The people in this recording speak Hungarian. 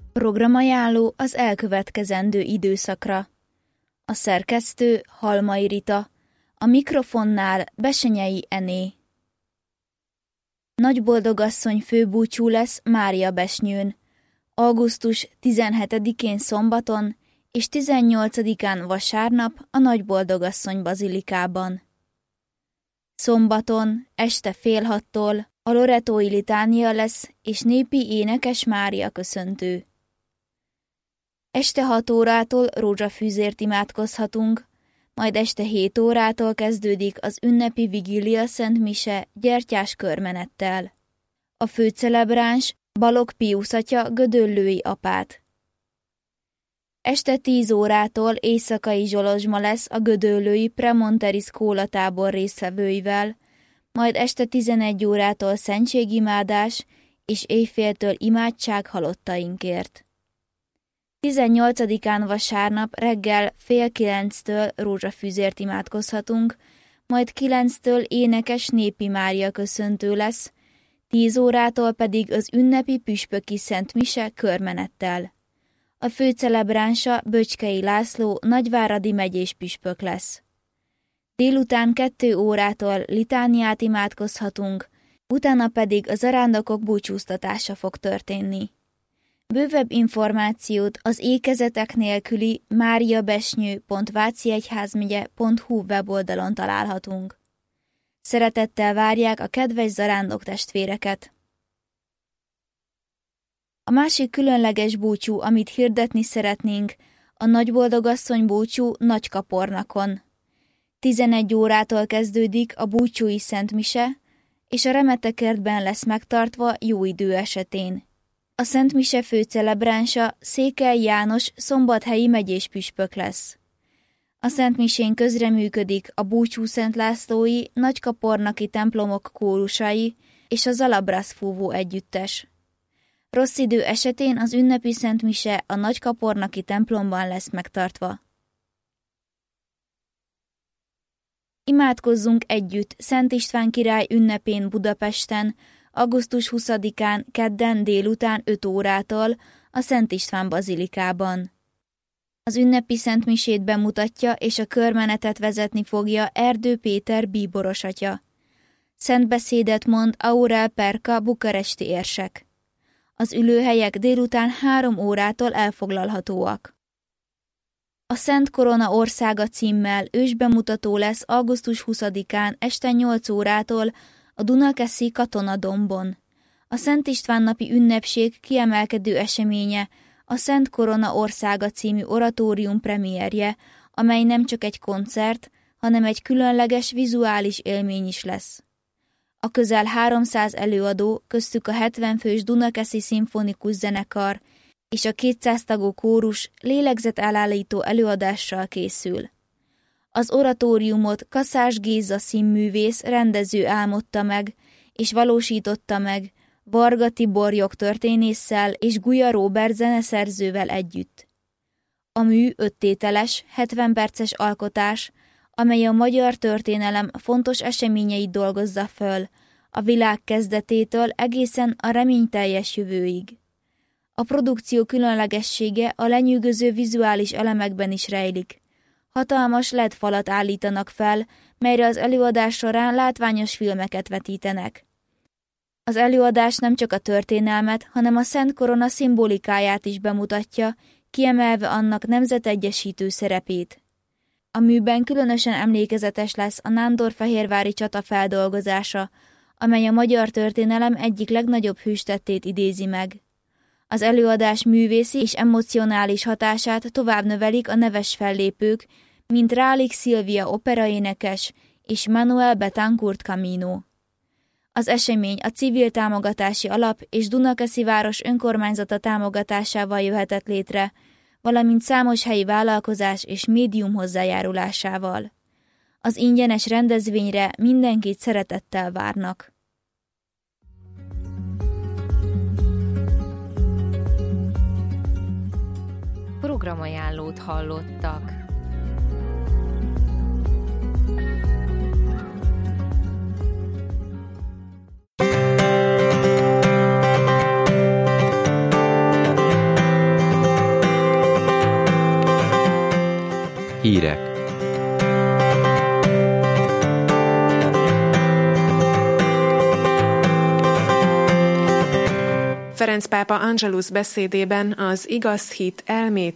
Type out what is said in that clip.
Programajánló az elkövetkezendő időszakra. A szerkesztő Halmai Rita, a mikrofonnál Besenyei Ené. Nagyboldogasszony főbúcsú lesz Máriabesnyőn, augusztus 17-én szombaton és 18-án vasárnap a Nagyboldogasszony bazilikában. Szombaton este 5:30-tól a loretói litánia lesz és népi énekes Mária köszöntő. Este 6 órától rózsafűzért imádkozhatunk, majd este 7 órától kezdődik az ünnepi vigília Szent Mise gyertyás körmenettel. A főcelebráns Balogh Piusz atya gödöllői apát. Este 10 órától éjszakai zsolozsma lesz a gödöllői Premonteris skólatábor résztvevőivel, majd este 11 órától szentségimádás és éjféltől imádság halottainkért. 18-án vasárnap reggel 8:30-től rózsafűzért imádkozhatunk, majd 9-től énekes népi Mária köszöntő lesz, 10 órától pedig az ünnepi püspöki Szent Mise körmenettel. A főcelebránsa Böcskei László nagyváradi megyés püspök lesz. Délután 2 órától litániát imádkozhatunk, utána pedig a zarándokok búcsúztatása fog történni. Bővebb információt az ékezetek nélküli mariabesnyő.váciegyházmegye.hu weboldalon találhatunk. Szeretettel várják a kedves zarándok testvéreket! A másik különleges búcsú, amit hirdetni szeretnénk, a Nagyboldogasszony búcsú Nagykapornakon. 11 órától kezdődik a búcsúi Szent Mise, és a Remetekertben lesz megtartva jó idő esetén. A Szent Mise főcelebránsa Székely János szombathelyi megyés püspök lesz. A Szent Misén közreműködik a Búcsú Szent Lászlói nagykapornaki templomok kórusai és a Zalabrasz fúvó együttes. Rossz idő esetén az ünnepi Szent Mise a nagykapornaki templomban lesz megtartva. Imádkozzunk együtt Szent István király ünnepén Budapesten, augusztus 20-án kedden délután 5 órától a Szent István bazilikában. Az ünnepi Szent Misét bemutatja és a körmenetet vezetni fogja Erdő Péter bíboros atya. Szent beszédet mond Aurel Perka bukaresti érsek. Az ülőhelyek délután 3 órától elfoglalhatóak. A Szent Korona országa címmel ősbemutató lesz augusztus 20-án este 8 órától a Dunakeszi Katonadombon. A Szent István napi ünnepség kiemelkedő eseménye a Szent Korona országa című oratórium premierje, amely nem csak egy koncert, hanem egy különleges vizuális élmény is lesz. A közel 300 előadó, köztük a 70 fős Dunakeszi szimfonikus zenekar és a 200 tagú kórus lélegzetelállító előadással készül. Az oratóriumot Kaszás Géza színművész rendező álmodta meg, és valósította meg Varga Tibor jogtörténésszel és Guya Róbert zeneszerzővel együtt. A mű 5 tételes, 70 perces alkotás, amely a magyar történelem fontos eseményeit dolgozza föl, a világ kezdetétől egészen a reményteljes jövőig. A produkció különlegessége a lenyűgöző vizuális elemekben is rejlik. Hatalmas LED falat állítanak fel, melyre az előadás során látványos filmeket vetítenek. Az előadás nem csak a történelmet, hanem a Szent Korona szimbolikáját is bemutatja, kiemelve annak nemzetegyesítő szerepét. A műben különösen emlékezetes lesz a nándorfehérvári csata feldolgozása, amely a magyar történelem egyik legnagyobb hőstettét idézi meg. Az előadás művészi és emocionális hatását tovább növelik a neves fellépők, mint Rálik Szilvia operaénekes és Manuel Betancourt Camino. Az esemény a Civil Támogatási Alap és Dunakeszi város önkormányzata támogatásával jöhetett létre, valamint számos helyi vállalkozás és médium hozzájárulásával. Az ingyenes rendezvényre mindenkit szeretettel várnak. Programajánlót hallottak. Hírek. Ferenc pápa Angelus beszédében az igaz hit elmét